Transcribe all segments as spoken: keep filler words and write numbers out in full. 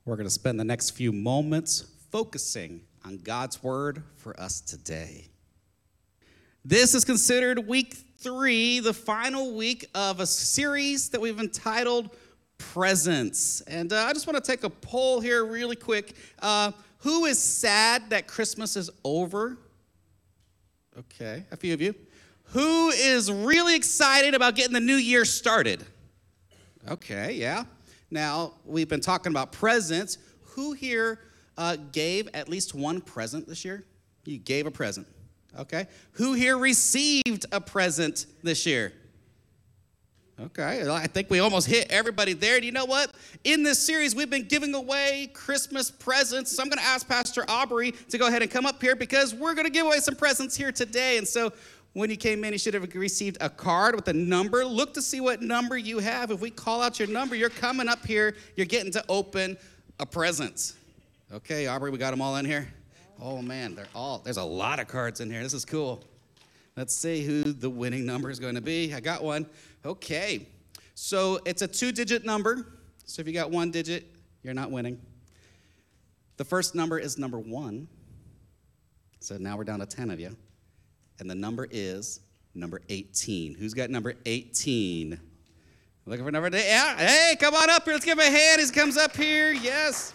We're going to spend the next few moments focusing on God's word for us today. This is considered week three, the final week of a series that we've entitled Presents. And uh, I just want to take a poll here really quick. Uh, who is sad that Christmas is over? Okay, a few of you. Who is really excited about getting the new year started? Okay, yeah. Now, we've been talking about presents. Who here uh, gave at least one present this year? You gave a present, okay? Who here received a present this year? Okay, I think we almost hit everybody there. Do you know what? In this series, we've been giving away Christmas presents. So I'm going to ask Pastor Aubrey to go ahead and come up here because we're going to give away some presents here today. And so when you came in, you should have received a card with a number. Look to see what number you have. If we call out your number, you're coming up here. You're getting to open a present. Okay, Aubrey, we got them all in here? Oh, man, they're all, there's a lot of cards in here. This is cool. Let's see who the winning number is going to be. I got one. Okay, so it's a two-digit number. So if you got one digit, you're not winning. The first number is number one. So now we're down to ten of you. And the number is number eighteen. Who's got number eighteen? Looking for number eight? Yeah. Hey, come on up here. Let's give him a hand. He comes up here. Yes.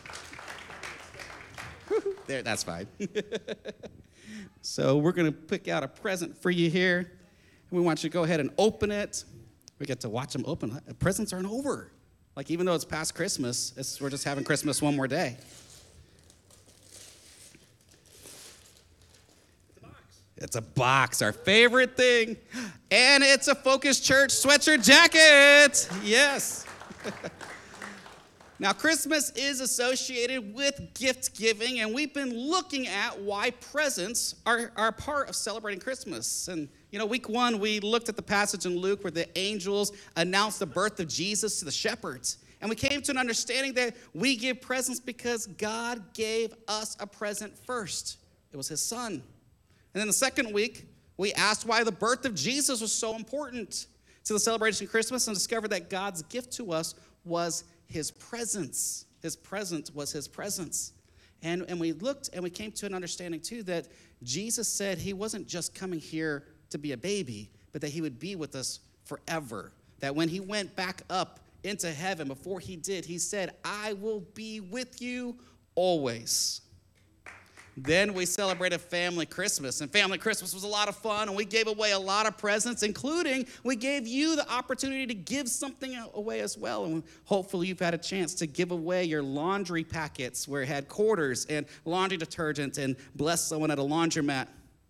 There, that's fine. So we're going to pick out a present for you here. We want you to go ahead and open it. We get to watch them open. Presents aren't over. Like, even though it's past Christmas, it's, we're just having Christmas one more day. It's a box. It's a box, our favorite thing. And it's a Focus Church sweatshirt jacket. Yes. Now, Christmas is associated with gift giving, and we've been looking at why presents are, are part of celebrating Christmas. And, you know, week one, we looked at the passage in Luke where the angels announced the birth of Jesus to the shepherds. And we came to an understanding that we give presents because God gave us a present first. It was his son. And then the second week, we asked why the birth of Jesus was so important to the celebration of Christmas and discovered that God's gift to us was his presence. His presence was his presence. And, and we looked and we came to an understanding too that Jesus said he wasn't just coming here to be a baby, but that he would be with us forever. That when he went back up into heaven, before he did, he said, I will be with you always. Then we celebrated Family Christmas, and Family Christmas was a lot of fun, and we gave away a lot of presents, including we gave you the opportunity to give something away as well, and hopefully you've had a chance to give away your laundry packets where it had quarters and laundry detergent and bless someone at a laundromat.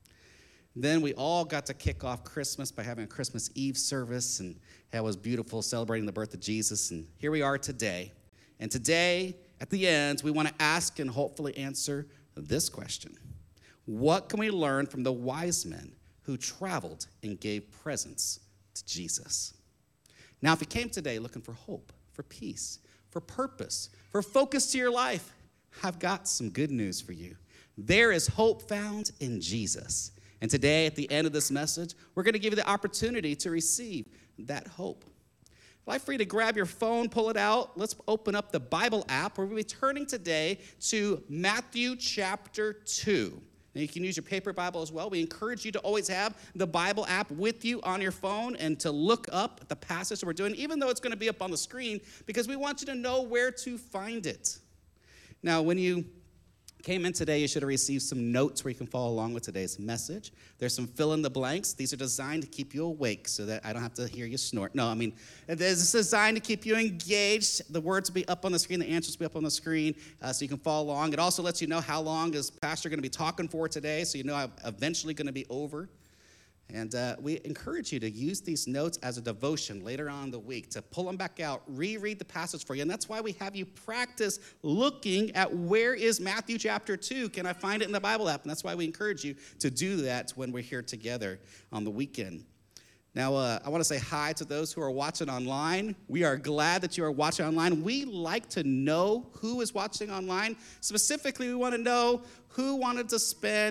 Then we all got to kick off Christmas by having a Christmas Eve service, and that was beautiful, celebrating the birth of Jesus, and here we are today. And today, at the end, we want to ask and hopefully answer this question: what can we learn from the wise men who traveled and gave presents to Jesus? Now, if you came today looking for hope, for peace, for purpose, for focus to your life, I've got some good news for you. There is hope found in Jesus. And today, at the end of this message, we're going to give you the opportunity to receive that hope. I'd like for you to grab your phone, pull it out. Let's open up the Bible app. We're going to be turning today to Matthew chapter two. Now, you can use your paper Bible as well. We encourage you to always have the Bible app with you on your phone and to look up the passage that we're doing, even though it's going to be up on the screen, because we want you to know where to find it. Now, when you came in today, you should have received some notes where you can follow along with today's message. There's some fill in the blanks. These are designed to keep you awake so that I don't have to hear you snort. No, I mean, this is designed to keep you engaged. The words will be up on the screen. The answers will be up on the screen uh, so you can follow along. It also lets you know how long is Pastor going to be talking for today, so you know I'm eventually going to be over. And uh, we encourage you to use these notes as a devotion later on in the week, to pull them back out, reread the passage for you. And that's why we have you practice looking at where is Matthew chapter two. Can I find it in the Bible app? And that's why we encourage you to do that when we're here together on the weekend. Now, uh, I want to say hi to those who are watching online. We are glad that you are watching online. We like to know who is watching online. Specifically, we want to know who wanted to spend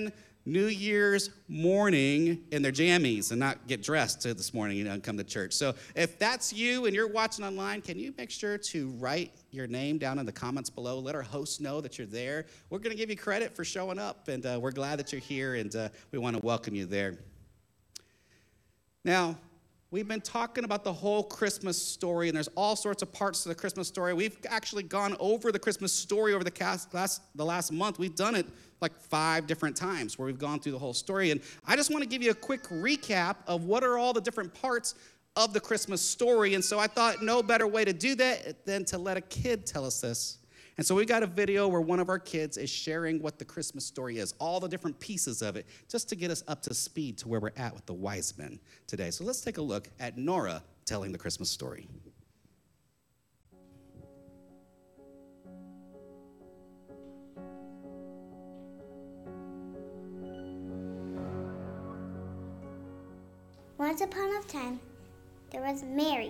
New Year's morning in their jammies and not get dressed to this morning, you know, and come to church. So if that's you and you're watching online, can you make sure to write your name down in the comments below? Let our host know that you're there. We're going to give you credit for showing up, and uh, we're glad that you're here, and uh, we want to welcome you there. Now, we've been talking about the whole Christmas story, and there's all sorts of parts to the Christmas story. We've actually gone over the Christmas story over the cast, last, the last month. We've done it like five different times where we've gone through the whole story. And I just want to give you a quick recap of what are all the different parts of the Christmas story. And so I thought no better way to do that than to let a kid tell us this. And so we got a video where one of our kids is sharing what the Christmas story is, all the different pieces of it, just to get us up to speed to where we're at with the wise men today. So let's take a look at Nora telling the Christmas story. Once upon a time, there was Mary.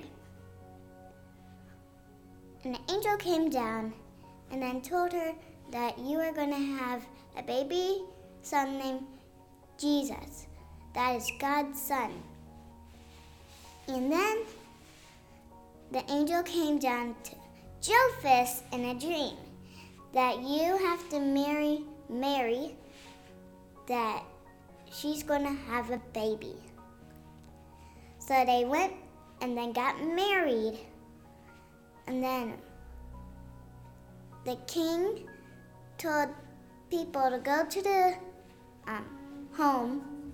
And the angel came down and then told her that you are going to have a baby son named Jesus. That is God's son. And then the angel came down to Joseph in a dream that you have to marry Mary, that she's going to have a baby. So they went and then got married. And then the king told people to go to the um, home.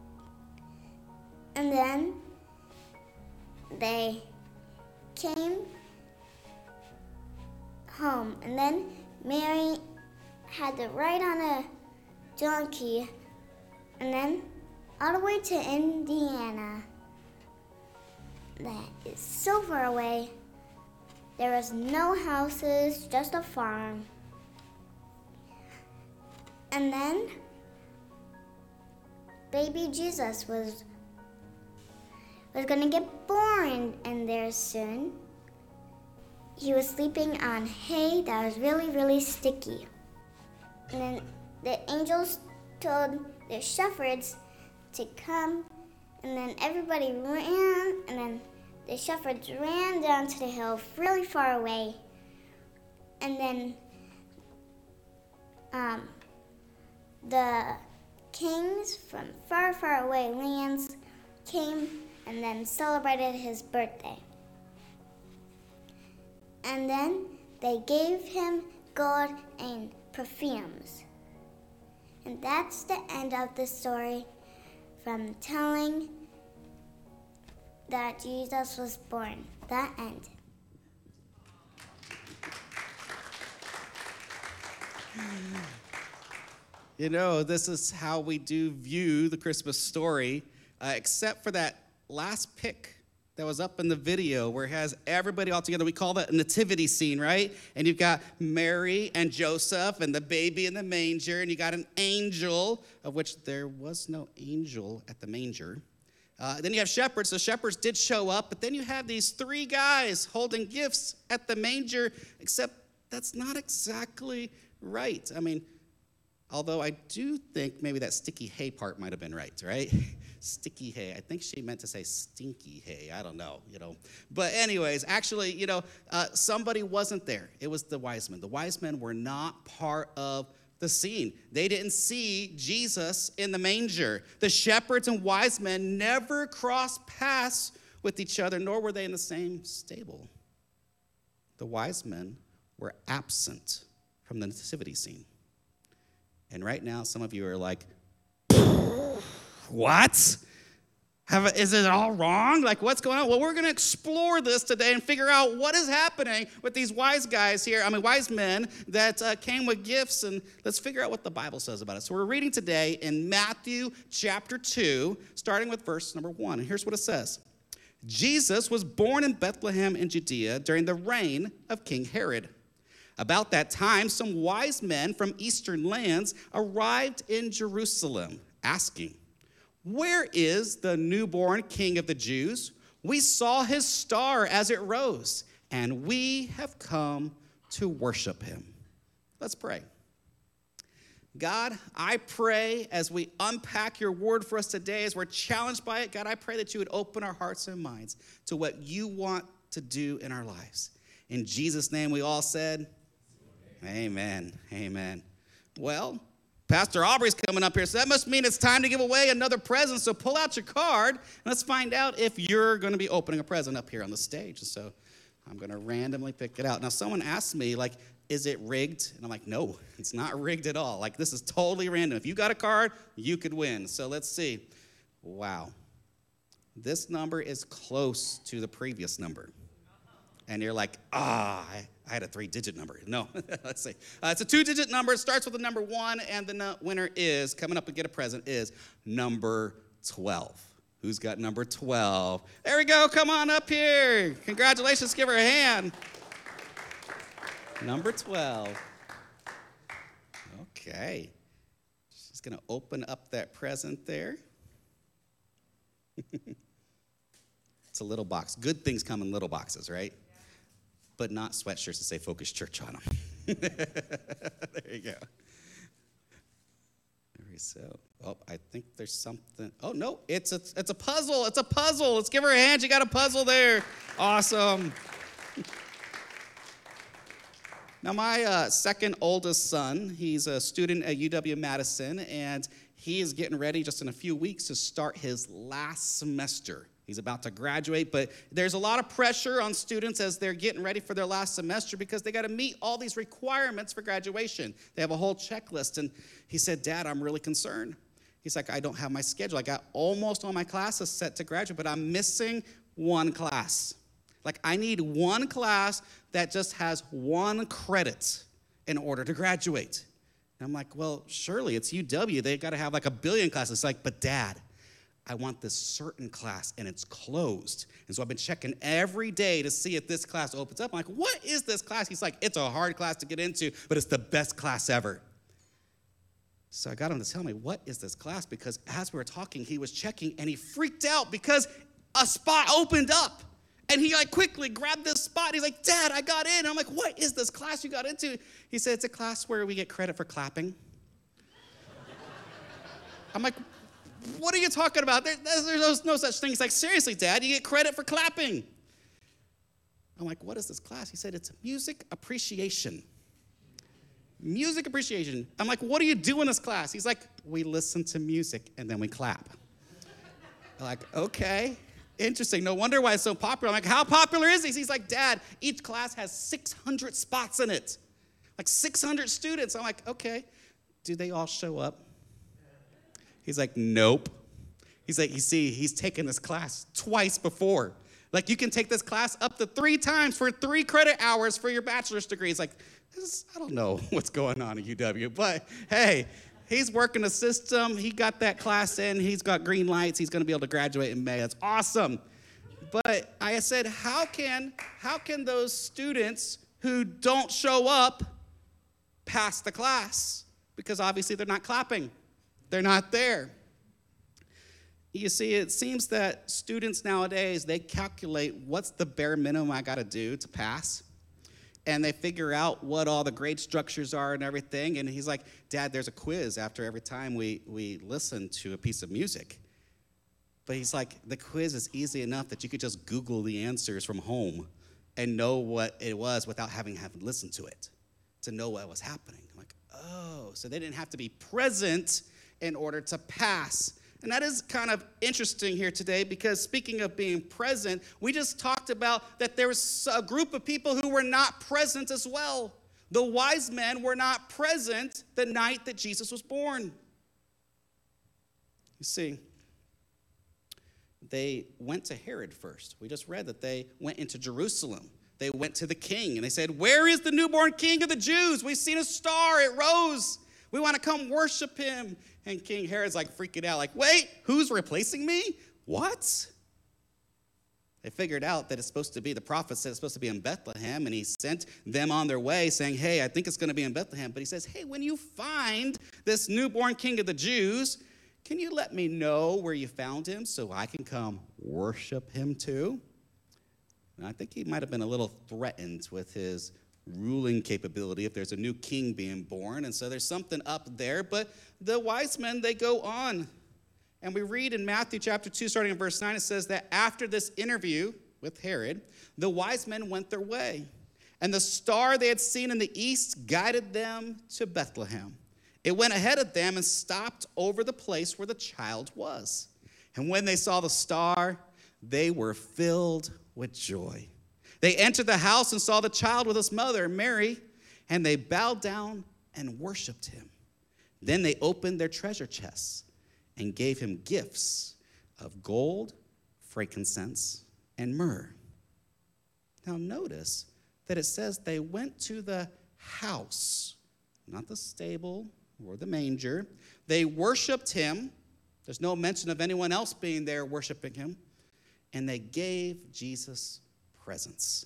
And then they came home. And then Mary had to ride on a donkey. And then all the way to Indiana. That is so far away. There was no houses, just a farm. And then baby Jesus was was gonna get born in there soon. He was sleeping on hay that was really, really sticky. And then the angels told the shepherds to come. And then everybody ran, and then the shepherds ran down to the hill really far away. And then um, the kings from far, far away lands came and then celebrated his birthday. And then they gave him gold and perfumes. And that's the end of the story. From telling that Jesus was born. That end. You know, this is how we do view the Christmas story, uh, except for that last pic that was up in the video where it has everybody all together. We call that a nativity scene, right? And you've got Mary and Joseph and the baby in the manger, and you got an angel, of which there was no angel at the manger. Uh, then you have shepherds. The shepherds did show up, but then you have these three guys holding gifts at the manger, except that's not exactly right. I mean, although I do think maybe that sticky hay part might have been right, right? Sticky hay. I think she meant to say stinky hay. I don't know, you know. But anyways, actually, you know, uh, somebody wasn't there. It was the wise men. The wise men were not part of the scene. They didn't see Jesus in the manger. The shepherds and wise men never crossed paths with each other, nor were they in the same stable. The wise men were absent from the nativity scene. And right now, some of you are like, what? Have, is it all wrong? Like, what's going on? Well, we're going to explore this today and figure out what is happening with these wise guys here, I mean, wise men that uh, came with gifts, and let's figure out what the Bible says about it. So we're reading today in Matthew chapter two, starting with verse number one. And here's what it says. Jesus was born in Bethlehem in Judea during the reign of King Herod. About that time, some wise men from eastern lands arrived in Jerusalem, asking, "Where is the newborn King of the Jews? We saw his star as it rose, and we have come to worship him." Let's pray. God, I pray as we unpack your word for us today, as we're challenged by it, God, I pray that you would open our hearts and minds to what you want to do in our lives. In Jesus' name, we all said, amen, amen. Well, Pastor Aubrey's coming up here, so that must mean it's time to give away another present. So pull out your card, and let's find out if you're going to be opening a present up here on the stage. And so I'm going to randomly pick it out. Now, someone asked me, like, is it rigged? And I'm like, no, it's not rigged at all. Like, this is totally random. If you got a card, you could win. So let's see. Wow. This number is close to the previous number. And you're like, ah, I, I had a three-digit number. No, let's see. Uh, it's a two-digit number. It starts with the number one, and the no- winner is, coming up and get a present, is number twelve. Who's got number twelve? There we go. Come on up here. Congratulations. Give her a hand. Number twelve. Okay. She's going to open up that present there. It's a little box. Good things come in little boxes, right? But not sweatshirts that say Focus Church on them. There you go. There we go. Oh, I think there's something. Oh, no, it's a, it's a puzzle. It's a puzzle. Let's give her a hand. She got a puzzle there. Awesome. Now, my uh, second oldest son, he's a student at U W-Madison, and he is getting ready just in a few weeks to start his last semester. He's about to graduate, but there's a lot of pressure on students as they're getting ready for their last semester because they got to meet all these requirements for graduation. They have a whole checklist, and he said, Dad, I'm really concerned. He's like, I don't have my schedule. I got almost all my classes set to graduate, but I'm missing one class. Like, I need one class that just has one credit in order to graduate. And I'm like, well, surely it's U W. They've got to have like a billion classes. It's like, but Dad, I want this certain class, and it's closed. And so I've been checking every day to see if this class opens up. I'm like, what is this class? He's like, it's a hard class to get into, but it's the best class ever. So I got him to tell me, what is this class? Because as we were talking, he was checking, and he freaked out because a spot opened up. And he like quickly grabbed this spot. He's like, Dad, I got in. And I'm like, what is this class you got into? He said, it's a class where we get credit for clapping. I'm like, what are you talking about? There, there's no such thing. He's like, seriously, Dad, you get credit for clapping. I'm like, what is this class? He said, it's music appreciation. Music appreciation. I'm like, what do you do in this class? He's like, we listen to music and then we clap. I'm like, okay, interesting. No wonder why it's so popular. I'm like, how popular is this? He's like, Dad, each class has six hundred spots in it. Like six hundred students. I'm like, okay, do they all show up? He's like, nope. He's like, you see, he's taken this class twice before. Like, you can take this class up to three times for three credit hours for your bachelor's degree. He's like, this is, I don't know what's going on at U W, but hey, he's working the system. He got that class in. He's got green lights. He's going to be able to graduate in May. That's awesome. But I said, how can, how can those students who don't show up pass the class? Because obviously they're not clapping. They're not there. You see, it seems that students nowadays, they calculate what's the bare minimum I got to do to pass. And they figure out what all the grade structures are and everything. And he's like, Dad, there's a quiz after every time we, we listen to a piece of music. But he's like, the quiz is easy enough that you could just Google the answers from home and know what it was without having to listen to it, to know what was happening. I'm like, oh, so they didn't have to be present in order to pass. And that is kind of interesting here today because speaking of being present, we just talked about that there was a group of people who were not present as well. The wise men were not present the night that Jesus was born. You see, they went to Herod first. We just read that they went into Jerusalem. They went to the king and they said, where is the newborn king of the Jews? We've seen a star, it rose. We want to come worship him. And King Herod's like freaking out, like, wait, who's replacing me? What? They figured out that it's supposed to be, the prophet said it's supposed to be in Bethlehem, and he sent them on their way saying, hey, I think it's going to be in Bethlehem. But he says, hey, when you find this newborn king of the Jews, can you let me know where you found him so I can come worship him too? And I think he might have been a little threatened with his ruling capability if there's a new king being born. And so there's something up there. But the wise men, they go on. And we read in Matthew chapter two, starting in verse nine, it says that after this interview with Herod, the wise men went their way. And the star they had seen in the east guided them to Bethlehem. It went ahead of them and stopped over the place where the child was. And when they saw the star, they were filled with joy. They entered the house and saw the child with his mother, Mary, and they bowed down and worshiped him. Then they opened their treasure chests and gave him gifts of gold, frankincense, and myrrh. Now notice that it says they went to the house, not the stable or the manger. They worshiped him. There's no mention of anyone else being there worshiping him. And they gave Jesus presents.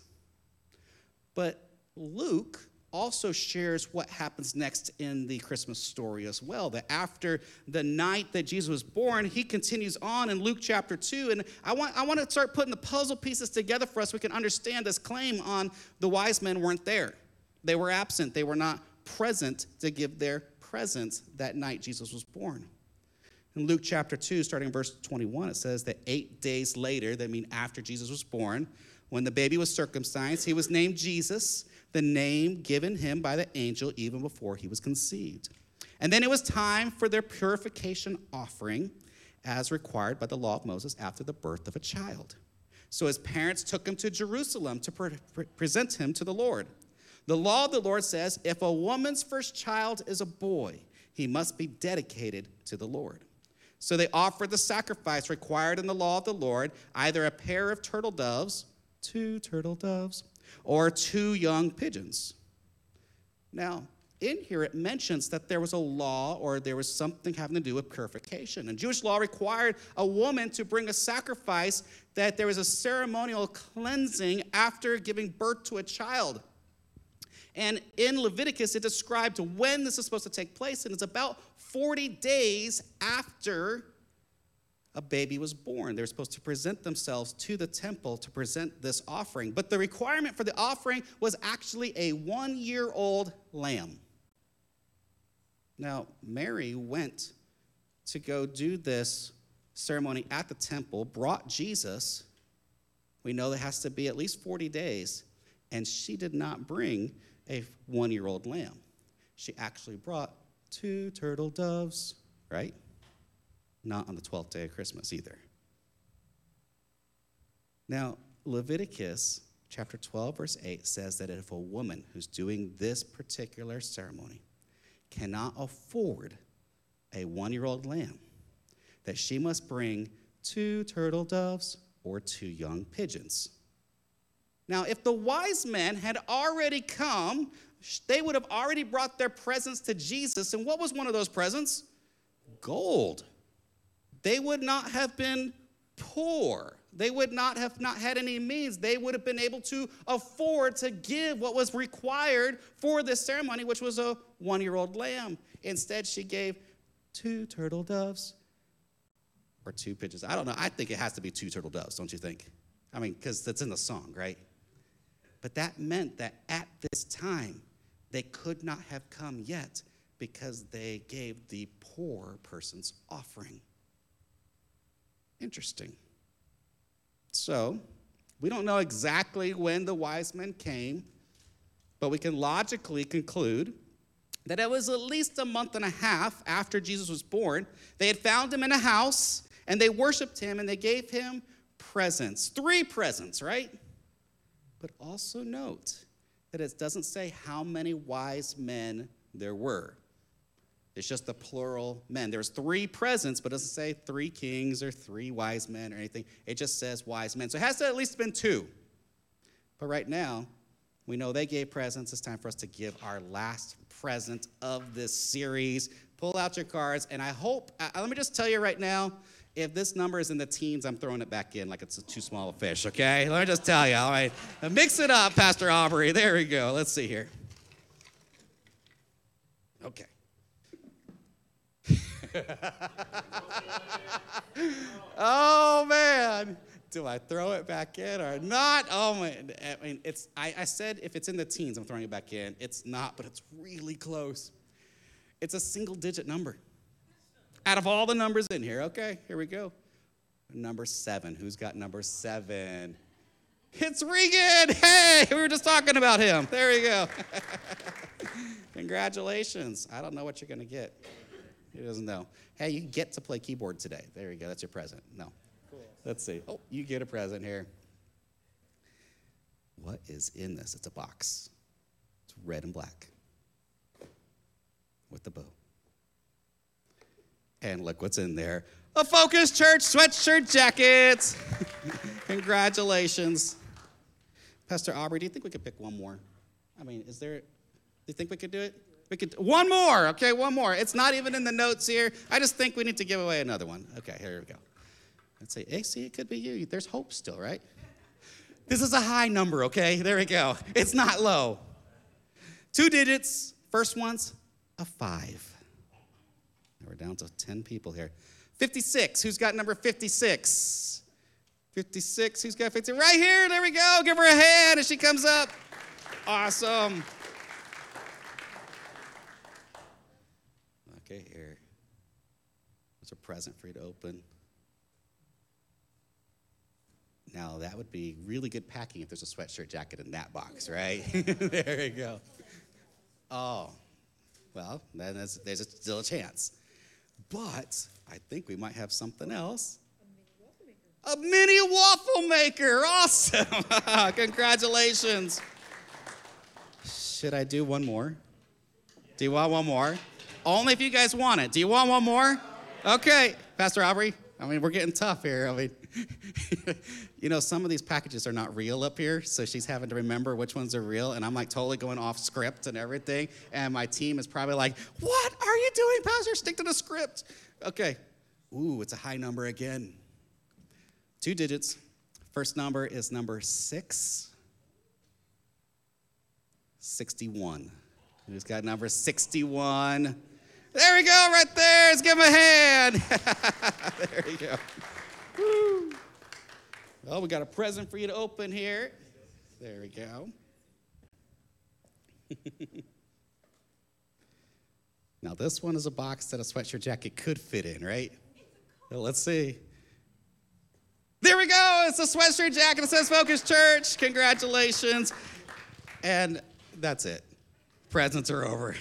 But Luke also shares what happens next in the Christmas story as well. That after the night that Jesus was born, he continues on in Luke chapter two. And I want, I want to start putting the puzzle pieces together for us so we can understand this claim on the wise men weren't there. They were absent. They were not present to give their presents that night Jesus was born. In Luke chapter two, starting in verse twenty-one, it says that eight days later, that means after Jesus was born, when the baby was circumcised, he was named Jesus, the name given him by the angel even before he was conceived. And then it was time for their purification offering as required by the law of Moses after the birth of a child. So his parents took him to Jerusalem to pre- pre- present him to the Lord. The law of the Lord says, if a woman's first child is a boy, he must be dedicated to the Lord. So they offered the sacrifice required in the law of the Lord, either a pair of turtle doves, two turtle doves, or two young pigeons. Now, in here it mentions that there was a law or there was something having to do with purification. And Jewish law required a woman to bring a sacrifice, that there was a ceremonial cleansing after giving birth to a child. And in Leviticus, it described when this is supposed to take place, and it's about forty days after a baby was born. They're supposed to present themselves to the temple to present this offering. But the requirement for the offering was actually a one-year-old lamb. Now, Mary went to go do this ceremony at the temple, brought Jesus. We know there has to be at least forty days, and she did not bring a one-year-old lamb. She actually brought two turtle doves, right? Not on the twelfth day of Christmas either. Now, Leviticus chapter twelve, verse eight says that if a woman who's doing this particular ceremony cannot afford a one-year-old lamb, that she must bring two turtle doves or two young pigeons. Now, if the wise men had already come, they would have already brought their presents to Jesus. And what was one of those presents? Gold. They would not have been poor. They would not have not had any means. They would have been able to afford to give what was required for this ceremony, which was a one-year-old lamb. Instead, she gave two turtle doves or two pigeons. I don't know. I think it has to be two turtle doves, don't you think? I mean, because that's in the song, right? But that meant that at this time, they could not have come yet because they gave the poor person's offering. Interesting. So, we don't know exactly when the wise men came, but we can logically conclude that it was at least a month and a half after Jesus was born. They had found him in a house, and they worshiped him, and they gave him presents. Three presents, right? But also note that it doesn't say how many wise men there were. It's just the plural men. There's three presents, but it doesn't say three kings or three wise men or anything. It just says wise men. So it has to at least been two. But right now, we know they gave presents. It's time for us to give our last present of this series. Pull out your cards, and I hope, uh, let me just tell you right now, if this number is in the teens, I'm throwing it back in like it's a too small a fish, okay? Let me just tell you, all right? Now mix it up, Pastor Aubrey. There we go. Let's see here. Okay. Oh, man. Do I throw it back in or not? Oh my, I mean, it's, I, I said if it's in the teens, I'm throwing it back in. It's not, but it's really close. It's a single digit number. Out of all the numbers in here, okay, here we go. Number seven, who's got number seven? It's Regan, hey, we were just talking about him. There you go. Congratulations. I don't know what you're gonna get. He doesn't know. Hey, you get to play keyboard today. There you go, that's your present. No. Let's see. Oh, you get a present here. What is in this? It's a box. It's red and black with the bow. And look what's in there. A Focus Church sweatshirt jacket. Congratulations. Pastor Aubrey, do you think we could pick one more? I mean, is there, do you think we could do it? We could, one more, okay, one more. It's not even in the notes here. I just think we need to give away another one. Okay, here we go. Let's say, hey, see, it could be you. There's hope still, right? This is a high number, okay? There we go. It's not low. Two digits. First one's a five. And we're down to ten people here. fifty-six. Who's got number fifty-six? fifty-six. Who's got fifty? Right here. There we go. Give her a hand as she comes up. Awesome. Okay, here. There's a present for you to open. Now, that would be really good packing if there's a sweatshirt jacket in that box, right? There you go. Oh, well, then there's, there's a, still a chance. But I think we might have something else. A mini waffle maker. Awesome. Congratulations. Should I do one more? Do you want one more? Only if you guys want it. Do you want one more? Okay. Pastor Aubrey, I mean, we're getting tough here. I mean, you know, some of these packages are not real up here, so she's having to remember which ones are real, and I'm like totally going off script and everything, and my team is probably like, what are you doing, Pastor? Stick to the script. Okay. Ooh, it's a high number again. Two digits. First number is number six. sixty-one. Who's got number sixty-one? There we go, right there. Let's give him a hand. There you go. Woo. Well, we got a present for you to open here. There we go. Now, this one is a box that a sweatshirt jacket could fit in, right? Well, let's see. There we go. It's a sweatshirt jacket. It says Focus Church. Congratulations. And that's it. Presents are over.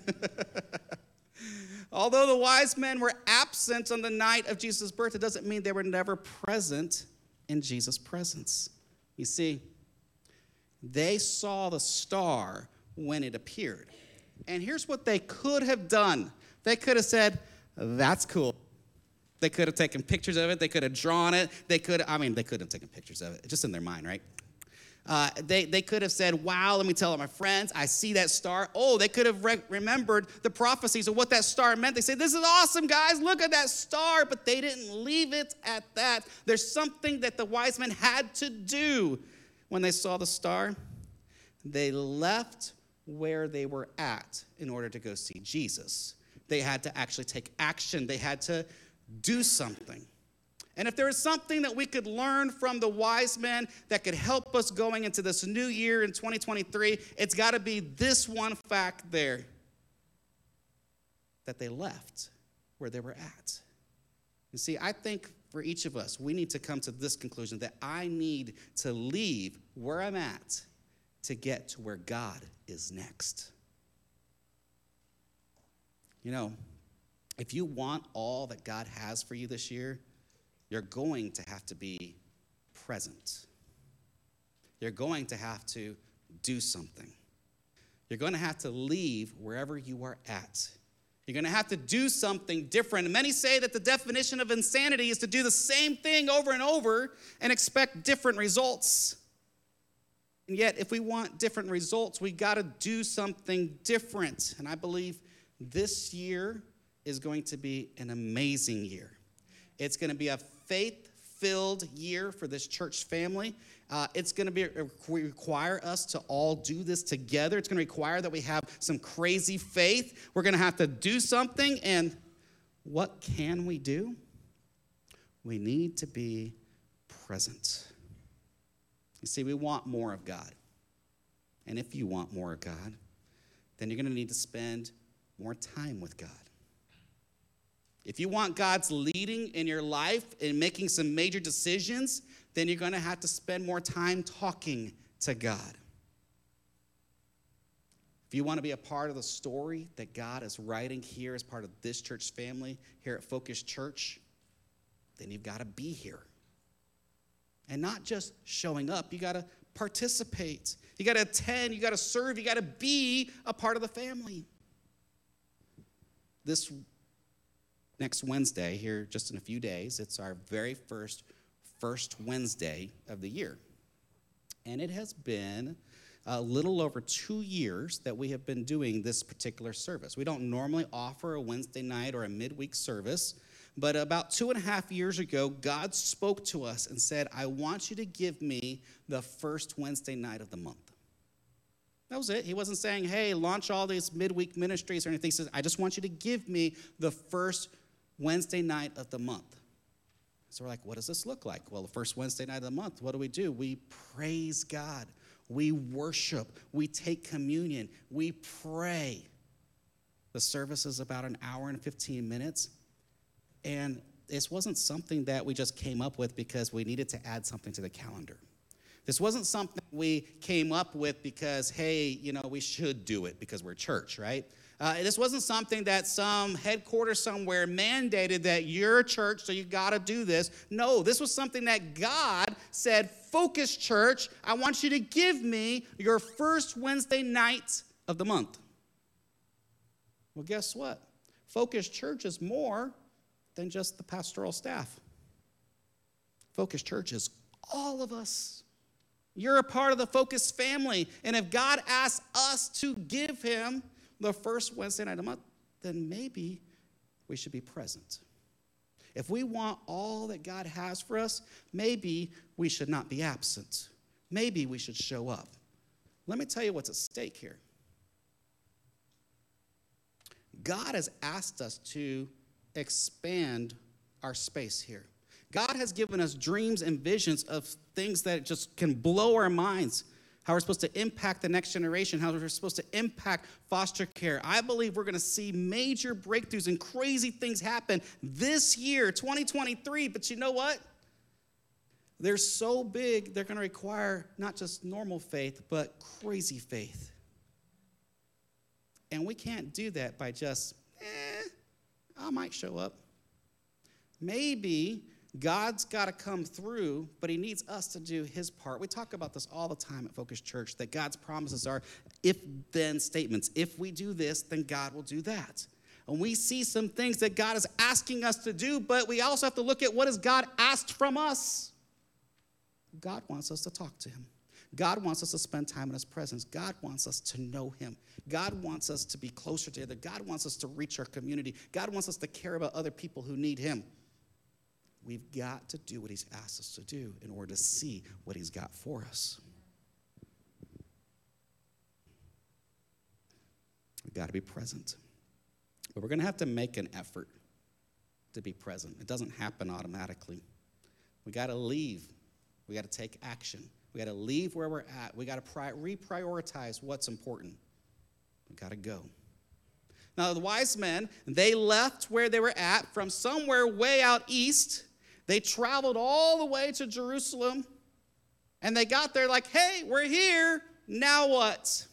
Although the wise men were absent on the night of Jesus' birth, it doesn't mean they were never present in Jesus' presence. You see, they saw the star when it appeared. And here's what they could have done. They could have said, that's cool. They could have taken pictures of it. They could have drawn it. They could, I mean, they could have taken pictures of it, just in their mind, right? Uh, they, they could have said, wow, let me tell all my friends, I see that star. Oh, they could have re- remembered the prophecies of what that star meant. They said, this is awesome, guys. Look at that star. But they didn't leave it at that. There's something that the wise men had to do when they saw the star. They left where they were at in order to go see Jesus. They had to actually take action. They had to do something. And if there is something that we could learn from the wise men that could help us going into this new year in twenty twenty-three, it's got to be this one fact there, that they left where they were at. You see, I think for each of us, we need to come to this conclusion that I need to leave where I'm at to get to where God is next. You know, if you want all that God has for you this year, you're going to have to be present. You're going to have to do something. You're going to have to leave wherever you are at. You're going to have to do something different. And many say that the definition of insanity is to do the same thing over and over and expect different results. And yet, if we want different results, we got to do something different. And I believe this year is going to be an amazing year. It's going to be a faith-filled year for this church family. Uh, it's going to be require us to all do this together. It's going to require that we have some crazy faith. We're going to have to do something. And what can we do? We need to be present. You see, we want more of God. And if you want more of God, then you're going to need to spend more time with God. If you want God's leading in your life and making some major decisions, then you're going to have to spend more time talking to God. If you want to be a part of the story that God is writing here as part of this church family, here at Focus Church, then you've got to be here. And not just showing up, you got to participate. You got to attend, you got to serve, you got to be a part of the family. This next Wednesday, here just in a few days, it's our very first first Wednesday of the year. And it has been a little over two years that we have been doing this particular service. We don't normally offer a Wednesday night or a midweek service, but about two and a half years ago, God spoke to us and said, I want you to give me the first Wednesday night of the month. That was it. He wasn't saying, hey, launch all these midweek ministries or anything. He says, I just want you to give me the first Wednesday night of the month. So we're like, what does this look like? Well, the first Wednesday night of the month, what do we do? We praise God. We worship. We take communion. We pray. The service is about an hour and fifteen minutes. And this wasn't something that we just came up with because we needed to add something to the calendar. This wasn't something we came up with because, hey, you know, we should do it because we're church, right? Uh, this wasn't something that some headquarters somewhere mandated that you're a church, so you got to do this. No, this was something that God said, Focus Church, I want you to give me your first Wednesday night of the month. Well, guess what? Focus Church is more than just the pastoral staff. Focus Church is all of us. You're a part of the Focus family. And if God asks us to give him the first Wednesday night of the month, then maybe we should be present. If we want all that God has for us, maybe we should not be absent. Maybe we should show up. Let me tell you what's at stake here. God has asked us to expand our space here. God has given us dreams and visions of things that just can blow our minds, how we're supposed to impact the next generation, how we're supposed to impact foster care. I believe we're going to see major breakthroughs and crazy things happen this year, twenty twenty-three, but you know what? They're so big, they're going to require not just normal faith, but crazy faith. And we can't do that by just, eh, I might show up. Maybe God's got to come through, but he needs us to do his part. We talk about this all the time at Focus Church, that God's promises are if-then statements. If we do this, then God will do that. And we see some things that God is asking us to do, but we also have to look at what has God asked from us. God wants us to talk to him. God wants us to spend time in his presence. God wants us to know him. God wants us to be closer together. God wants us to reach our community. God wants us to care about other people who need him. We've got to do what he's asked us to do in order to see what he's got for us. We've got to be present. But we're going to have to make an effort to be present. It doesn't happen automatically. We got to leave. We got to take action. We got to leave where we're at. We got to pri- reprioritize what's important. We got to go. Now, the wise men, they left where they were at from somewhere way out east. They traveled all the way to Jerusalem, and they got there like, hey, we're here. Now what?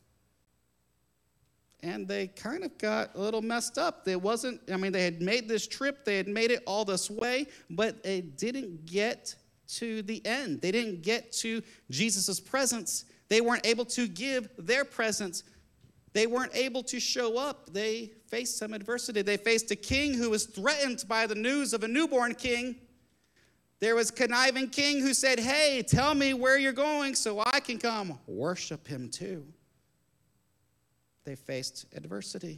And they kind of got a little messed up. They wasn't, I mean, they had made this trip. They had made it all this way, but they didn't get to the end. They didn't get to Jesus' presence. They weren't able to give their presence. They weren't able to show up. They faced some adversity. They faced a king who was threatened by the news of a newborn king. There was a conniving king who said, hey, tell me where you're going so I can come worship him too. They faced adversity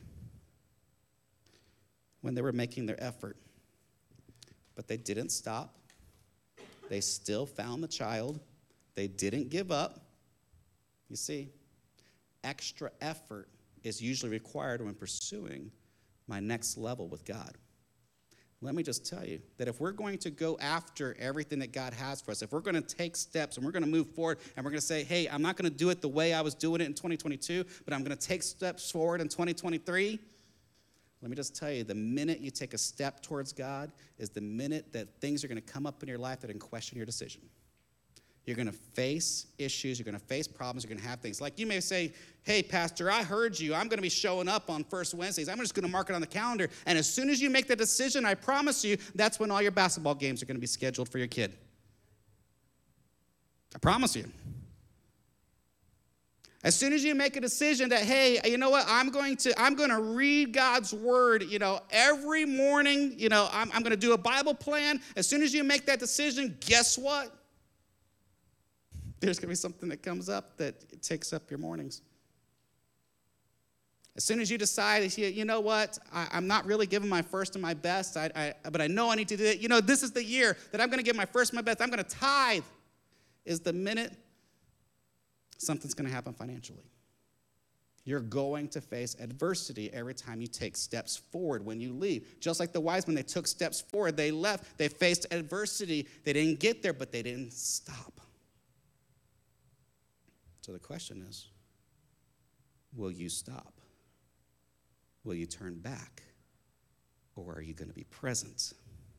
when they were making their effort. But they didn't stop. They still found the child. They didn't give up. You see, extra effort is usually required when pursuing my next level with God. Let me just tell you that if we're going to go after everything that God has for us, if we're going to take steps and we're going to move forward and we're going to say, hey, I'm not going to do it the way I was doing it in twenty twenty-two, but I'm going to take steps forward in twenty twenty-three, let me just tell you, the minute you take a step towards God is the minute that things are going to come up in your life that can question your decision. You're going to face issues. You're going to face problems. You're going to have things. Like you may say, hey, Pastor, I heard you. I'm going to be showing up on First Wednesdays. I'm just going to mark it on the calendar. And as soon as you make that decision, I promise you, that's when all your basketball games are going to be scheduled for your kid. I promise you. As soon as you make a decision that, hey, you know what, I'm going to I'm going to read God's word, you know, every morning, you know, I'm, I'm going to do a Bible plan. As soon as you make that decision, guess what? There's going to be something that comes up that takes up your mornings. As soon as you decide, you know what, I, I'm not really giving my first and my best, I, I, but I know I need to do it. You know, this is the year that I'm going to give my first and my best. I'm going to tithe. Is the minute something's going to happen financially. You're going to face adversity every time you take steps forward when you leave. Just like the wise men, they took steps forward. They left. They faced adversity. They didn't get there, but they didn't stop. So the question is, will you stop? Will you turn back? Or are you going to be present?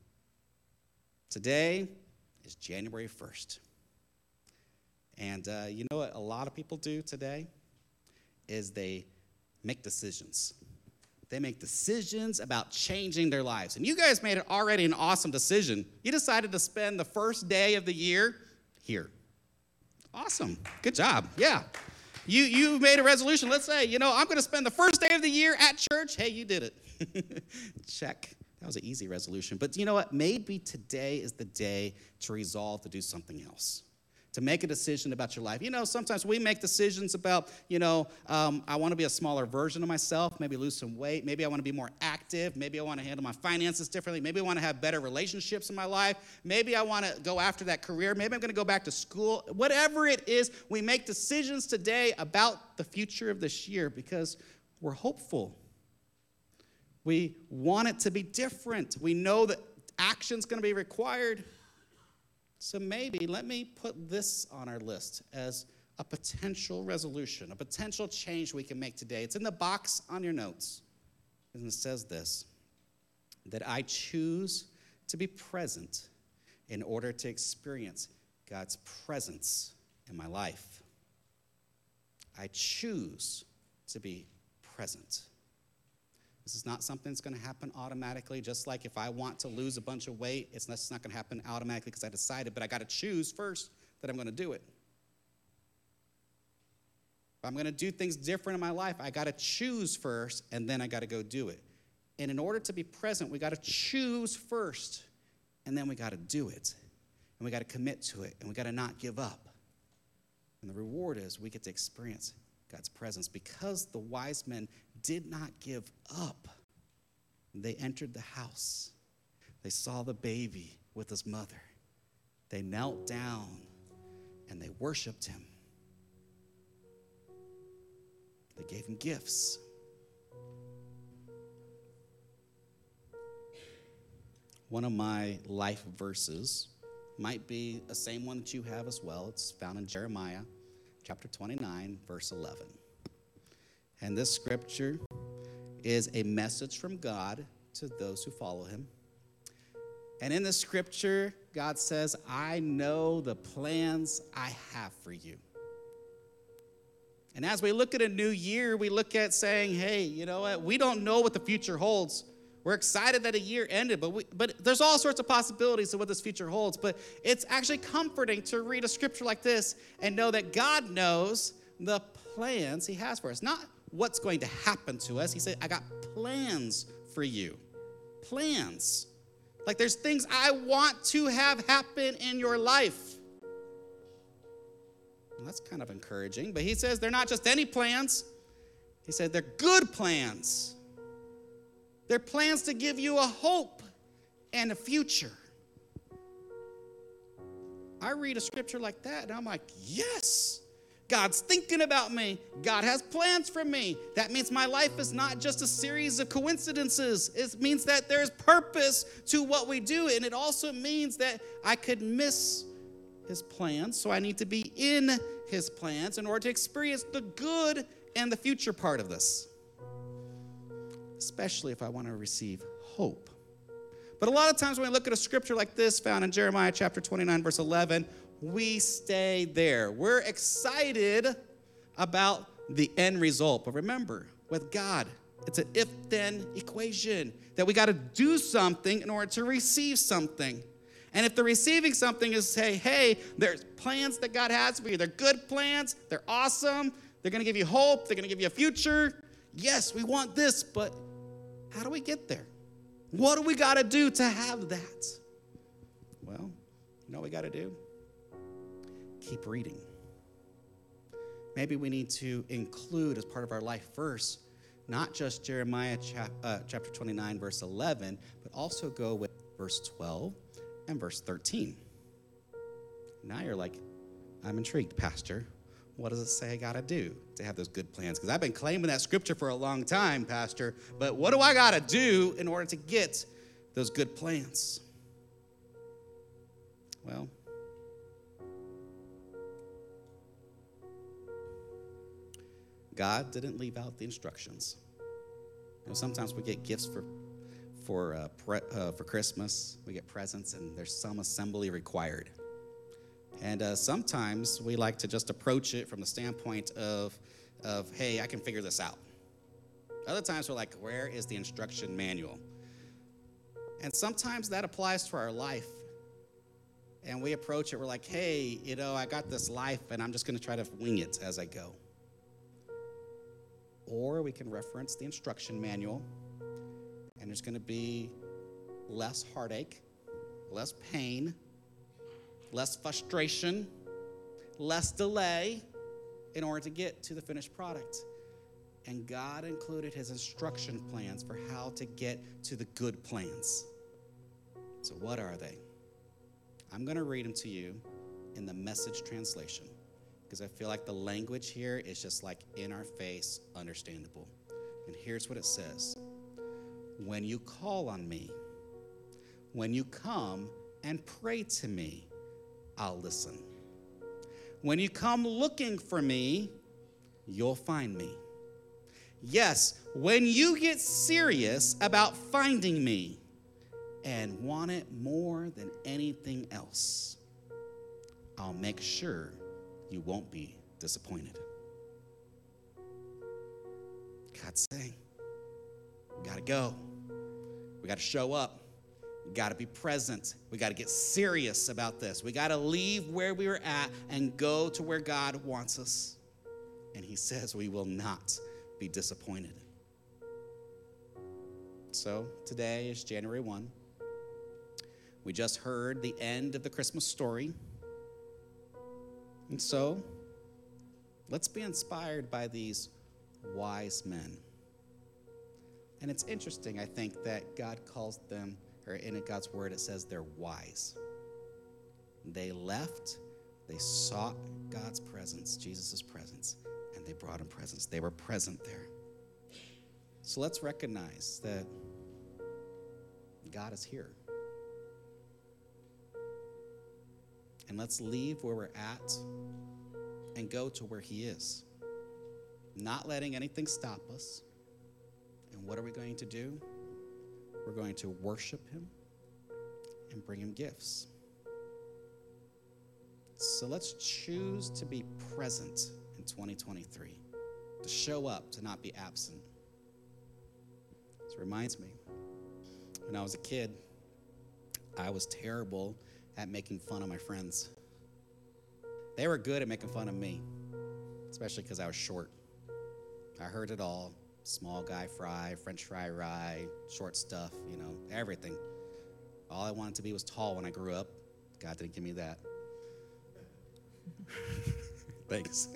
Today is January first. And uh, you know what a lot of people do today is they make decisions. They make decisions about changing their lives. And you guys made it already an awesome decision. You decided to spend the first day of the year here. Awesome. Good job. Yeah. You you made a resolution. Let's say, you know, I'm going to spend the first day of the year at church. Hey, you did it. Check. That was an easy resolution. But you know what? Maybe today is the day to resolve to do something else. To make a decision about your life. You know, sometimes we make decisions about, you know, um, I want to be a smaller version of myself, maybe lose some weight, maybe I want to be more active, maybe I want to handle my finances differently, maybe I want to have better relationships in my life, maybe I want to go after that career, maybe I'm going to go back to school. Whatever it is, we make decisions today about the future of this year because we're hopeful. We want it to be different. We know that action's going to be required. So maybe let me put this on our list as a potential resolution, a potential change we can make today. It's in the box on your notes. And it says this, that I choose to be present in order to experience God's presence in my life. I choose to be present. This is not something that's going to happen automatically. Just like if I want to lose a bunch of weight, it's not, it's not going to happen automatically because I decided, but I got to choose first that I'm going to do it. If I'm going to do things different in my life, I got to choose first, and then I got to go do it. And in order to be present, we got to choose first, and then we got to do it. And we got to commit to it, and we got to not give up. And the reward is we get to experience God's presence. Because the wise men did not give up, they entered the house. They saw the baby with his mother. They knelt down and they worshiped him. They gave him gifts. One of my life verses might be the same one that you have as well. It's found in Jeremiah chapter twenty-nine, verse eleven. And this scripture is a message from God to those who follow him. And in the scripture, God says, I know the plans I have for you. And as we look at a new year, we look at saying, hey, you know what? We don't know what the future holds. We're excited that a year ended, but we, but there's all sorts of possibilities of what this future holds. But it's actually comforting to read a scripture like this and know that God knows the plans he has for us. Not what's going to happen to us. He said, I got plans for you. Plans. Like there's things I want to have happen in your life. Well, that's kind of encouraging. But he says they're not just any plans. He said they're good plans. They're plans to give you a hope and a future. I read a scripture like that, and I'm like, yes, God's thinking about me. God has plans for me. That means my life is not just a series of coincidences. It means that there's purpose to what we do. And it also means that I could miss his plans. So I need to be in his plans in order to experience the good and the future part of this. Especially if I want to receive hope. But a lot of times when we look at a scripture like this found in Jeremiah chapter twenty-nine, verse eleven, we stay there. We're excited about the end result. But remember, with God, it's an if-then equation that we got to do something in order to receive something. And if the receiving something is say, hey, there's plans that God has for you. They're good plans. They're awesome. They're going to give you hope. They're going to give you a future. Yes, we want this, but how do we get there? What do we got to do to have that? Well, you know what we got to do? Keep reading. Maybe we need to include as part of our life verse, not just Jeremiah chap, uh, chapter twenty-nine, verse eleven, but also go with verse twelve and verse thirteen. Now you're like, I'm intrigued, Pastor. What does it say I got to do to have those good plans? Because I've been claiming that scripture for a long time, Pastor. But what do I got to do in order to get those good plans? Well, God didn't leave out the instructions. You know, sometimes we get gifts for for uh, pre, uh, for Christmas. We get presents, and there's some assembly required. And uh, sometimes we like to just approach it from the standpoint of, of, hey, I can figure this out. Other times we're like, where is the instruction manual? And sometimes that applies to our life. And we approach it, we're like, hey, you know, I got this life, and I'm just going to try to wing it as I go. Or we can reference the instruction manual, and there's going to be less heartache, less pain, less frustration, less delay in order to get to the finished product. And God included his instruction plans for how to get to the good plans. So what are they? I'm going to read them to you in the Message translation because I feel like the language here is just like in our face, understandable. And here's what it says. When you call on me, when you come and pray to me, I'll listen. When you come looking for me, you'll find me. Yes, when you get serious about finding me and want it more than anything else, I'll make sure you won't be disappointed. God's saying, we gotta go. We gotta show up. We got to be present. We got to get serious about this. We got to leave where we were at and go to where God wants us. And he says we will not be disappointed. So today is January first. We just heard the end of the Christmas story. And so let's be inspired by these wise men. And it's interesting, I think, that God calls them, or in God's word, it says they're wise. They left, they sought God's presence, Jesus' presence, and they brought him presents. They were present there. So let's recognize that God is here. And let's leave where we're at and go to where he is. Not letting anything stop us. And what are we going to do? We're going to worship him and bring him gifts. So let's choose to be present in twenty twenty-three, to show up, to not be absent. This reminds me, when I was a kid, I was terrible at making fun of my friends. They were good at making fun of me, especially because I was short. I heard it all. Small guy fry, French fry rye, short stuff, you know, everything. All I wanted to be was tall when I grew up. God didn't give me that. Thanks.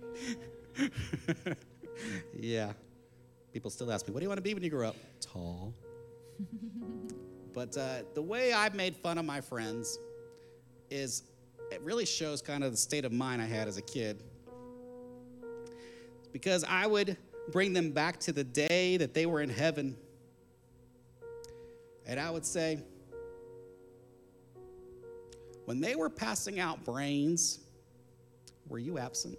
Yeah. People still ask me, what do you want to be when you grow up? Tall. But uh, the way I've made fun of my friends is, it really shows kind of the state of mind I had as a kid. because I would bring them back to the day that they were in heaven. And I would say, when they were passing out brains, were you absent?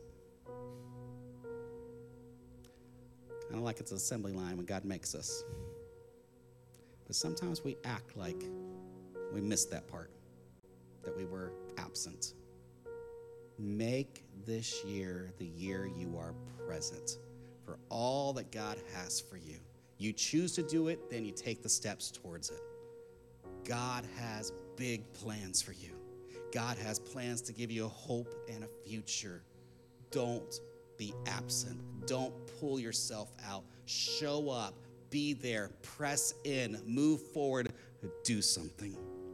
Kind of like it's an assembly line when God makes us. But sometimes we act like we missed that part, that we were absent. Make this year the year you are present for all that God has for you. You choose to do it, then you take the steps towards it. God has big plans for you. God has plans to give you a hope and a future. Don't be absent. Don't pull yourself out. Show up. Be there. Press in. Move forward. Do something.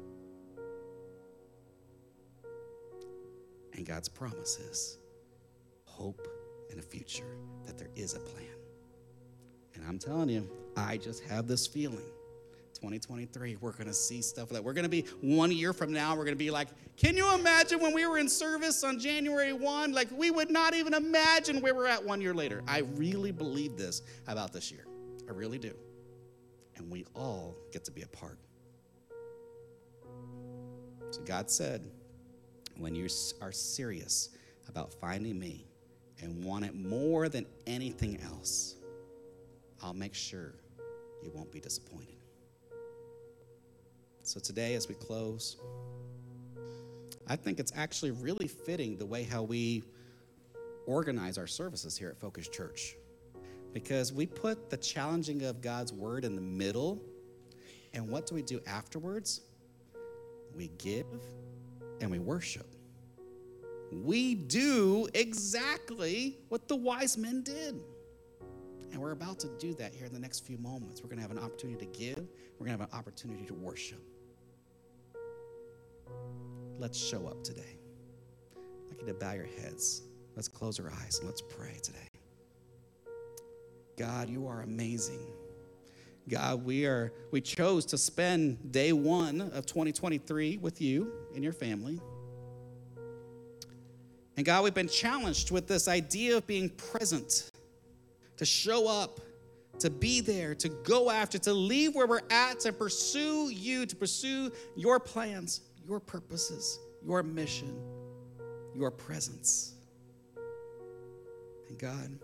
And God's promise is hope and a future, that there is a plan. And I'm telling you, I just have this feeling. twenty twenty-three, we're going to see stuff that we're going to be one year from now. We're going to be like, can you imagine when we were in service on January first? Like, we would not even imagine where we're at one year later. I really believe this about this year. I really do. And we all get to be a part. So God said, when you are serious about finding me and want it more than anything else, I'll make sure you won't be disappointed. So today, as we close, I think it's actually really fitting the way how we organize our services here at Focus Church, because we put the challenging of God's word in the middle, and what do we do afterwards? We give and we worship. We do exactly what the wise men did. And we're about to do that here in the next few moments. We're going to have an opportunity to give. We're going to have an opportunity to worship. Let's show up today. I'd like you to bow your heads. Let's close our eyes and let's pray today. God, you are amazing. God, we are we chose to spend day one of twenty twenty-three with you and your family. And God, we've been challenged with this idea of being present, to show up, to be there, to go after, to leave where we're at, to pursue you, to pursue your plans, your purposes, your mission, your presence. And God,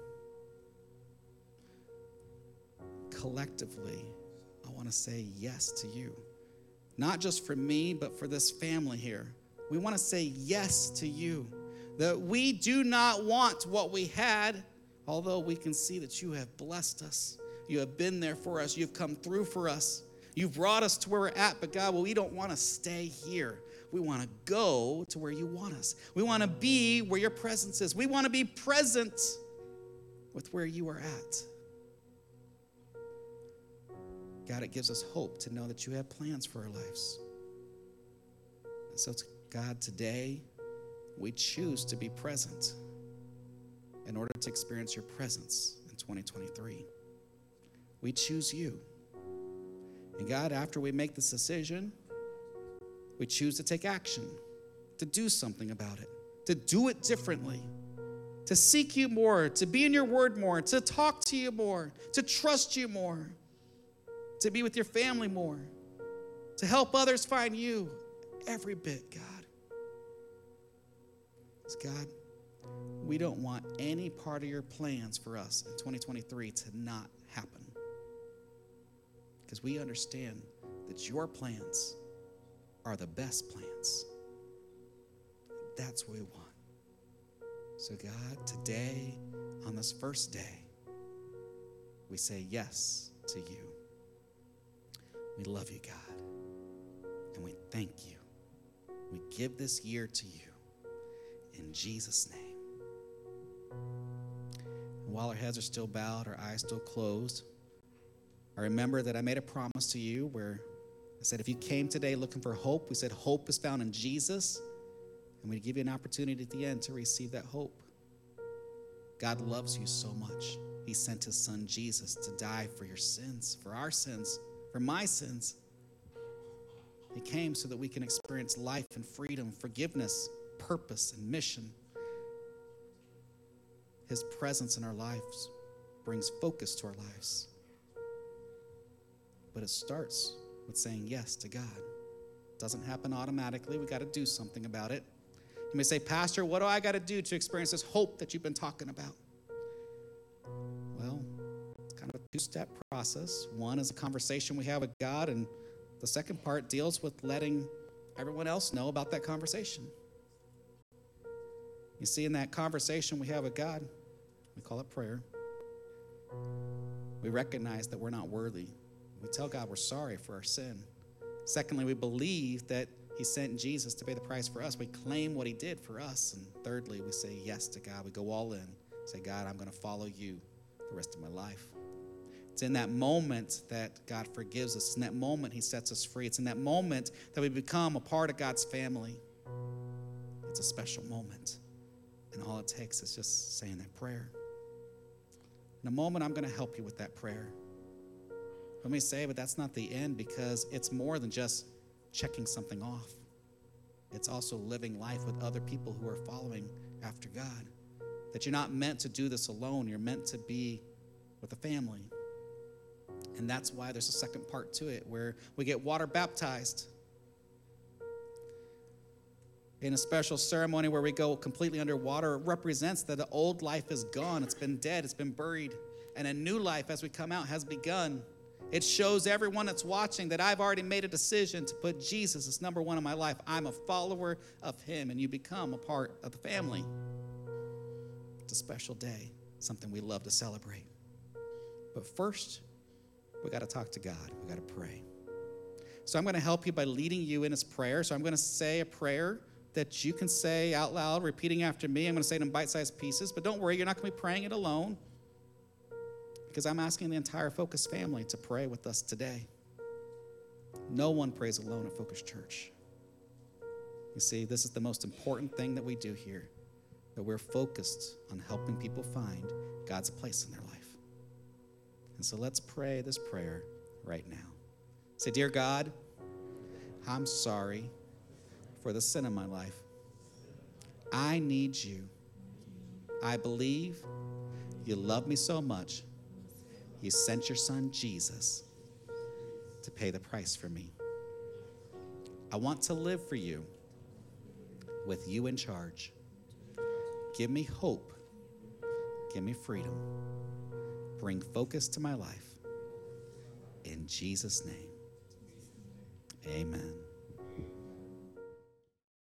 collectively, I want to say yes to you. Not just for me, but for this family here. We want to say yes to you. That we do not want what we had, although we can see that you have blessed us. You have been there for us. You've come through for us. You've brought us to where we're at. But God, well, we don't want to stay here. We want to go to where you want us. We want to be where your presence is. We want to be present with where you are at. God, it gives us hope to know that you have plans for our lives. And so, God, today, we choose to be present in order to experience your presence in twenty twenty-three. We choose you. And God, after we make this decision, we choose to take action, to do something about it, to do it differently, to seek you more, to be in your word more, to talk to you more, to trust you more, to be with your family more, to help others find you every bit, God. God, we don't want any part of your plans for us in twenty twenty-three to not happen. Because we understand that your plans are the best plans. That's what we want. So God, today, on this first day, we say yes to you. We love you, God, and we thank you. We give this year to you. In Jesus' name. And while our heads are still bowed, our eyes still closed, I remember that I made a promise to you where I said, if you came today looking for hope, we said hope is found in Jesus, and we give you an opportunity at the end to receive that hope. God loves you so much. He sent his son Jesus to die for your sins, for our sins, for my sins. He came so that we can experience life and freedom, forgiveness, purpose and mission. his presence in our lives brings focus to our lives. But it starts with saying yes to God. It doesn't happen automatically. We got to do something about it. You may say, Pastor, what do I got to do to experience this hope that you've been talking about? Well, it's kind of a two-step process. One is a conversation we have with God, and the second part deals with letting everyone else know about that conversation. You see, in that conversation we have with God, we call it prayer. We recognize that we're not worthy. We tell God we're sorry for our sin. Secondly, we believe that he sent Jesus to pay the price for us. We claim what he did for us. And thirdly, we say yes to God. We go all in. Say, God, I'm going to follow you the rest of my life. It's in that moment that God forgives us. In that moment, he sets us free. It's in that moment that we become a part of God's family. It's a special moment. And all it takes is just saying that prayer. In a moment, I'm going to help you with that prayer. Let me say, but that's not the end, because it's more than just checking something off. It's also living life with other people who are following after God. That you're not meant to do this alone. You're meant to be with a family. And that's why there's a second part to it, where we get water baptized. In a special ceremony where we go completely underwater, it represents that the old life is gone. It's been dead. It's been buried. And a new life, as we come out, has begun. It shows everyone that's watching that I've already made a decision to put Jesus as number one in my life. I'm a follower of him, and you become a part of the family. It's a special day, something we love to celebrate. But first, we got to talk to God. We got to pray. So I'm going to help you by leading you in this prayer. So I'm going to say a prayer that you can say out loud, repeating after me. I'm going to say it in bite-sized pieces, but don't worry, you're not going to be praying it alone, because I'm asking the entire Focus family to pray with us today. No one prays alone at Focus Church. You see, this is the most important thing that we do here, that we're focused on helping people find God's place in their life. And so let's pray this prayer right now. Say, dear God, I'm sorry for the sin in my life. I need you. I believe you love me so much, you sent your son, Jesus, to pay the price for me. I want to live for you with you in charge. Give me hope. Give me freedom. Bring focus to my life. In Jesus' name, amen.